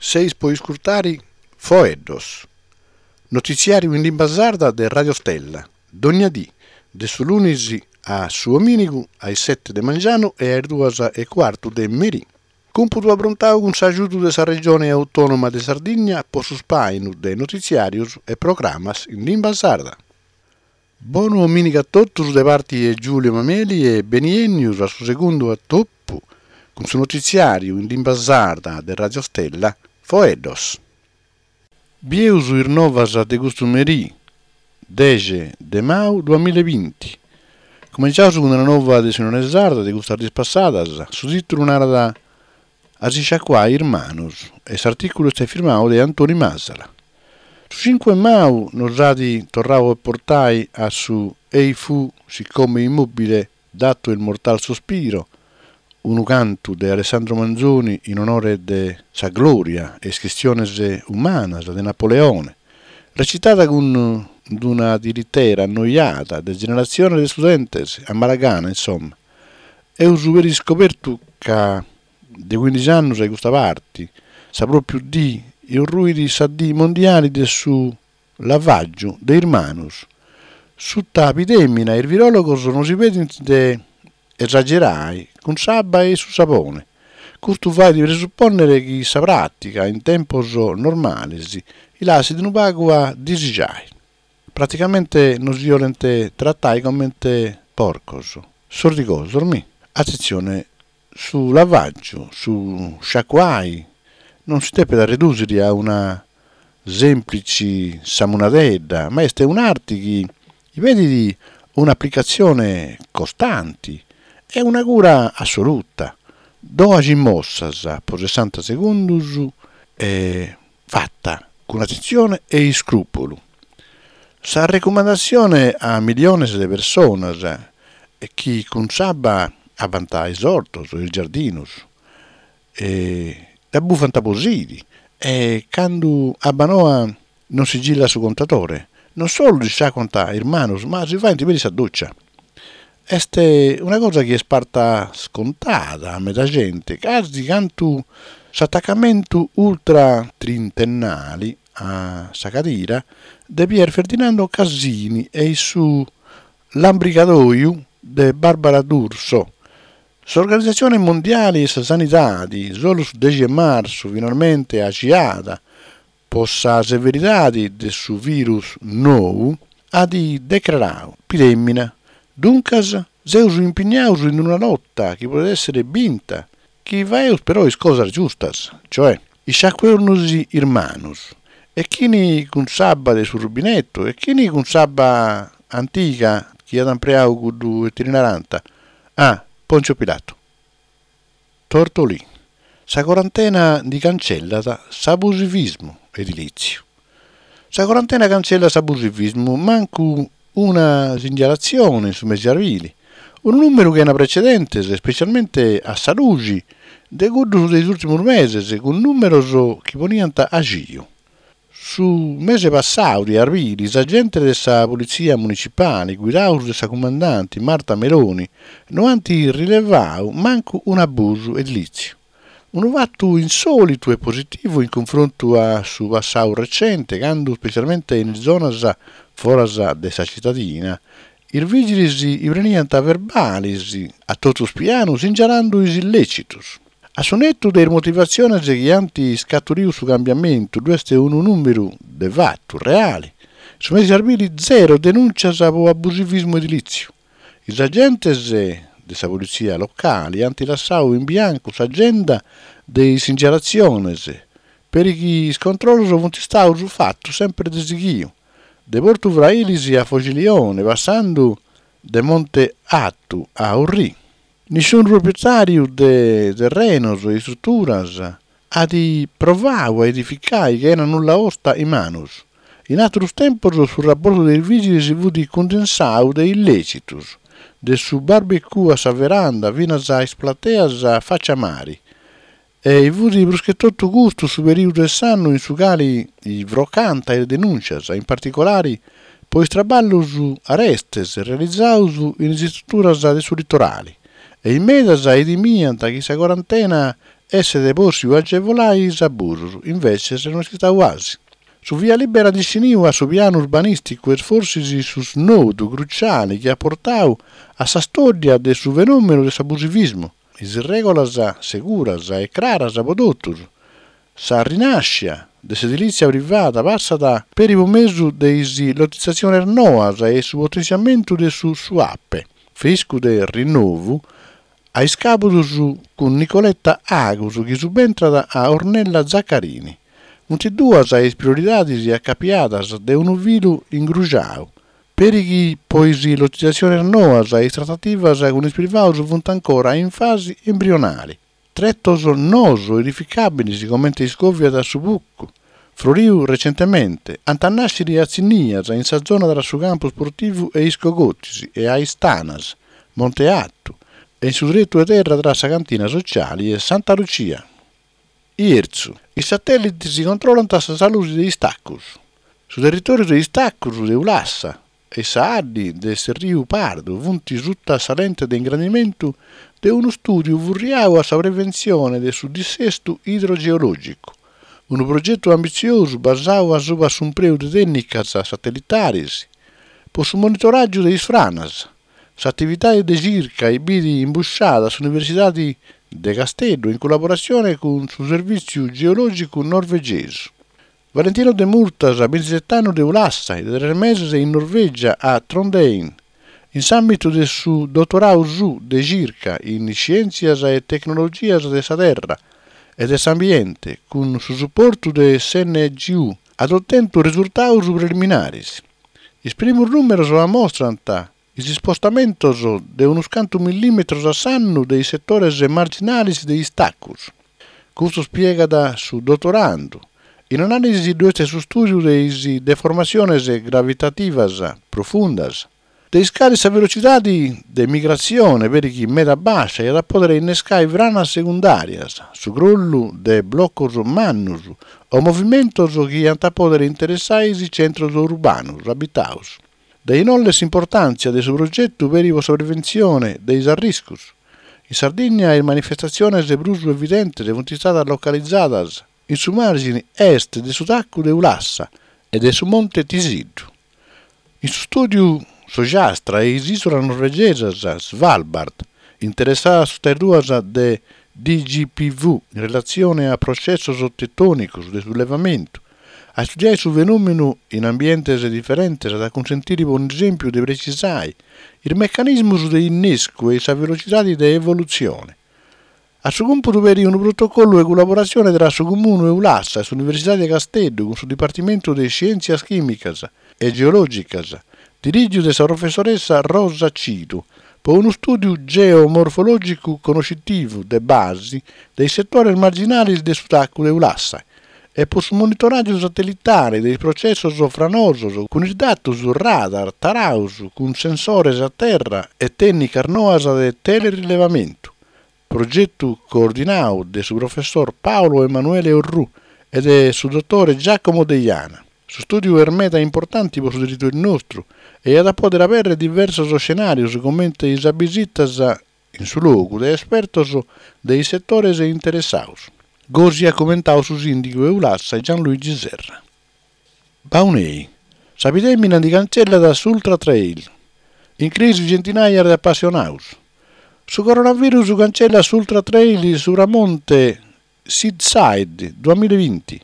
Seis puoi ascoltare Foeddos, notiziario in lingua sarda del Radio Stella, Dognadì, de su lunedì a suo minigu ai 7 de mangiano e ai 2:15 de merì. Computo abbrontau con s'aiuto della regione autonoma de Sardegna po su spainu de notiziarius e programmas in lingua sarda. Buon minica a tutti de parti e Giulio Mameli e beniennius a su secondo a toppu con su notiziario in lingua sarda del Radio Stella, Foeddos. Bieus ir novas de costumerie 10 de mau 2020. Cominciamo con una nuova edizione sarda di quest'artis passadas, su titolo narra Asi Sciacquai Irmanos, e l'articolo è firmato da Antoni Mazzara. Su 5 mau nos radi torravo e portai a su Eifu, siccome immobile, dato il mortal sospiro, un canto di Alessandro Manzoni in onore de sa gloria e iscrizione umana de Napoleone, recitata con una diritera annoiata de generazione de studentes a Maragana, insomma. E uso veri scoperto che de 15 anni a questa parte sa proprio di il ruidi sa di mondiali de su lavaggio dei irmanos. Su ta epidemia il virologo non si vede de esagerai con sabba e su sapone. Questo fa di presupponere che sa pratica in tempos normali i lasi di nubagua disigiai. Praticamente non si violente trattai come porcos, sordicoso, dormì. Attenzione, su lavaggio, su sciacquai, non si deve da ridurre a una semplice samunadedda, ma è un'arte che vedi di un'applicazione costante e una cura assoluta. 12 mossas per 60 secondi fatta con attenzione e scrupolo. Sa raccomandazione a milioni di persone e chi consaba a vantare gli ortos, i giardinus e da buffanta positi e quando a Banoa non si gilla su contatore non solo si sa contare irmanos ma si fa in tiberi sa doccia. È una cosa che è sparta scontata a metà gente, casi canto s'attaccamento ultra trintennali a Sacadira de Pier Ferdinando Casini e su l'ambricadoio de Barbara D'Urso. L'Organizzazione Mondiale della Sanità solo su 10 marzo finalmente aciata possa severità del su virus nuovo ha di declarare epidemia. Dunque, seus impegnaus in una lotta che può essere vinta, che va però le cose giuste, cioè i sciacquernos irmanos, e chi ne con sabba del sul rubinetto, e chi ne con sabba antica che ha ampliato con 2,40. Ponzio Pilato. Tortolì. Sa quarantena di cancellata s'abusivismo edilizio. Sa quarantena cancella s'abusivismo, manco una segnalazione su Mesiarvili, un numero che è una precedente, specialmente a Salugi, dei ultimi mesi, con numero che poniano a Gio. Su mese passato di Arvili, l'agente della polizia municipale, guidato della comandante Marta Meloni, non hanno rilevato manco un abuso edilizio. Un fatto insolito e positivo in confronto a su passato recente, quando specialmente in zone fuori della cittadina, i vigili prendiano verbali a tutti i piani, inggerando gli illecitus. A sonetto delle motivazioni che hanno scaturito su cambiamento, questo è un numero di fatti reali. Su mesi arbili zero denuncia per abusivismo edilizio. I agenti della polizia locale hanno lasciato in bianco l'agenda delle segnalazioni per i controlli sono stati fatti sempre desiglio. De Porto Frailis a Foglione, passando da Monte Attu a Orri. Nessun proprietario di terreno e strutture ha di provare a edificare che era nulla osta in manos. In altro tempo sul rapporto dei vigili si vudi condensato dei illecitus, de su barbecue a sa veranda fino a plateas a faccia mari. E i vudi bruschetto gusto su periodo sanno in su cali i vrocanta e denuncias, in particolare poi straballo su arestes realizzato in strutture de su litorali. E in medas edimianta che sa quarantena essere possibile agevolare i abusi, invece se non si sta quasi. Su via libera di Siniua, su piano urbanistico, sforzi su snodo cruciale che ha portato a sa storia del su fenomeno dell'abusivismo. Is regolas seguras e claras prodotti, sa rinascia dell'edilizia privata passa da per il mezzo delle lottizzazioni nuove e su potenziamento del su appe. Fisco del rinnovo a scaputo su con Nicoletta Agus che subentra a Ornella Zaccarini. Tutte due le priorità si accapiatas de un vilu ingrugiao. Per chi poi le lottizzazioni nuove e trattative con i privati sono ancora in fasi embrionali. Trettos noso edificabili come i scovia da Subucco. Floriu recentemente, antanasciri a Zinnias in sa zona del suo campo sportivo e Iscogotisi e a Istanas, Monteatto e in su dritto e terra tra sa cantina sociali e Santa Lucia. Ierzu. I satelliti si controllano la salute degli Staccus. Sul territorio degli Staccus di Ulassa e Saaddi del Rio Pardo, vunti sutta salente di ingrandimento di uno studio vurriao a sa prevenzione del su dissesto idrogeologico. Un progetto ambizioso basato su un periodo di tecniche satellitari, per il monitoraggio delle franas, attività di circa e bidi imbusciata all'Università di Castello in collaborazione con il servizio geologico norvegese. Valentino De Murtas, 27 anni di Ulassa e 3 mesi in Norvegia a Trondheim, in ambito del suo dottorato su de circa in scienzias e tecnologie della terra e dell'ambiente, con il supporto del SNGU, ad ottenuto risultati preliminari. Il primo numero mostrano i spostamenti di uno scanto millimetro a sanno dei settori marginali degli Staccus. Questo spiega da su dottorando. In analisi di questo studio delle deformazioni gravitative profonde, dei scali a velocità di migrazione per chi meta bassa e da poter innescare vrana secondarie, su crollo dei blocchi mannus o movimenti che hanno poter interessare i centri urbani abitati. Da inoltre l'importanza del suo progetto per la prevenzione dei riscos. In Sardegna le manifestazioni di bruso evidenti sono state localizzate in su margine est del Sudacco di Ulassa e del su monte Tisiddu. In su studio Sojastra e l'isola norvegese Svalbard, interessata su territorio de DGPV in relazione a processi tettonici di sollevamento, a studiare sul fenomeno in ambienti differenti da consentire un esempio di precisare il meccanismo dell'innesco e la velocità di evoluzione. A suo compito per un protocollo di collaborazione tra il Comune e Ulassa e l'Università di Castello con il Dipartimento di Scienze Chimiche e Geologiche, dirige la professoressa Rosa Cito, per uno studio geomorfologico conoscitivo de basi dei settori marginali del Sudacco di Ulassa e per il monitoraggio satellitare dei processi franosi con i dati su radar, taraus, con sensori a terra e tecniche arnoase di telerilevamento. Progetto coordinato del suo professor Paolo Emanuele Orru e del suo dottore Giacomo Deiana. Su studio ermeta importanti per il territorio nostro e da poter avere diversi scenari come i visitas in suo luogo degli esperti dei settori interessati. Gosi ha commentato su Sindico Eulassa e Gianluigi Serra. Baunei. Sapidemina di cancella da Sultra Trail. In crisi centinaia di appassionati. Su coronavirus cancella Sultra Trail su Ramonte Seedside 2020.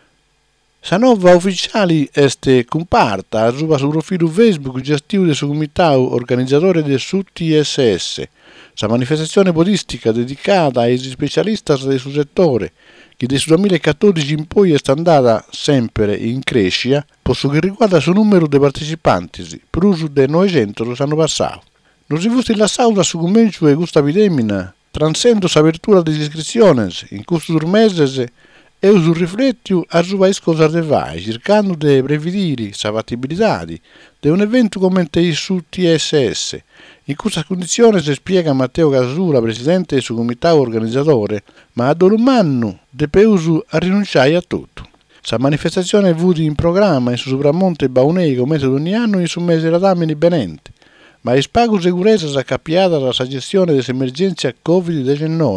Sa nuova ufficiale è comparta sul profilo Facebook gestito del suo comitato organizzatore del SUTSS, sa manifestazione podistica dedicata ai specialisti del suo settore, che dal 2014 in poi è andata sempre in crescita, posto che riguarda il suo numero di partecipanti, più di 900 l'anno passato. Non si fosse lasciato su comincio di questa epidemia, transendo l'apertura delle iscrizioni in questo mese e su riflettivo a su cosa de vai, cercando di prevedere la fattibilità di un evento come il SUTSS. In questa condizione si spiega Matteo Casula, presidente del suo comitato organizzatore, ma ad un anno de peuso a rinunciare a tutto. La manifestazione è avuta in programma in su Sopramonte Baunei come ogni anno in su mese da Damini Benente, ma il spago sicurezza si è capiata dalla gestione dell'emergenza Covid-19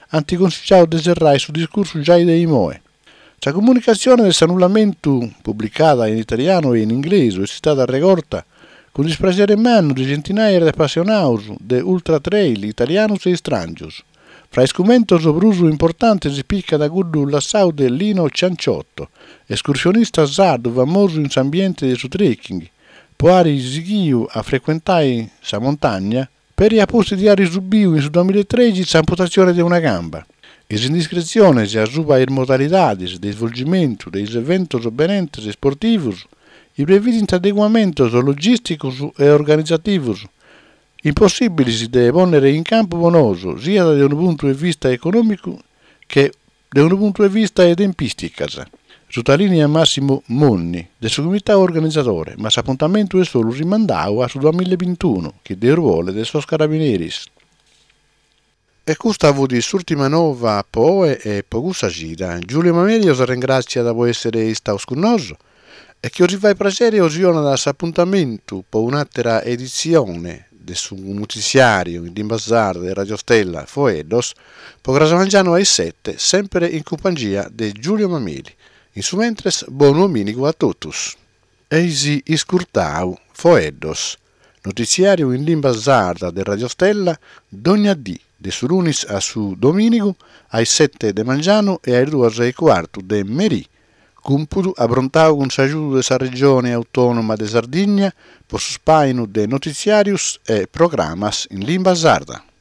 anticonsigliato de serrai su discorso già dei moe. La comunicazione del annullamento, pubblicata in italiano e in inglese, è stata recorta con dispiacere in mano di centinaia di appassionados de ultra trail italianos e strangers. Fra i scomentos bruso importante si picca da gudu l'assau del Lino Cianciotto, escursionista sardo famoso in ambiente su trekking, poari siguiu a frequentare sa montagna per i apposti di risubiu in su 2013 l'amputazione di una gamba. Le indiscrezioni si suba le modalitades de svolgimento dei eventos benentes e sportivos, i previdi adeguamentos logísticos e organizzativos, impossibili de ponere in campo bonoso, sia da un punto di vista economico che da un punto di vista tempisticas. Sottolinea Massimo Monni, del suo comitato organizzatore, ma l'appuntamento è solo rimandato a su 2021, che del ruolo dei suoi carabineris. E questa fu di l'ultima nova poe e pocusa gira. Giulio Mameli os ringrazia da voi essere stato con noi e che oggi vai piacere osiona da appuntamento per un'altra edizione del suo notiziario in lingua sarda di Radio Stella Foeddos, per mangiano ai 7, sempre in compagnia di Giulio Mameli. In su mentres, buon ominico a tutti. Eisi iscurtau Foeddos, notiziario in lingua sarda di Radio Stella, d'ogni dì, de su lunis a su dominico, ai 7 de mangiano e ai 2:15 de merì, cumpudu abbrontau con s'aiuto de sa regione autonoma de Sardegna, per su spainu de notiziarius e programmas in lingua sarda.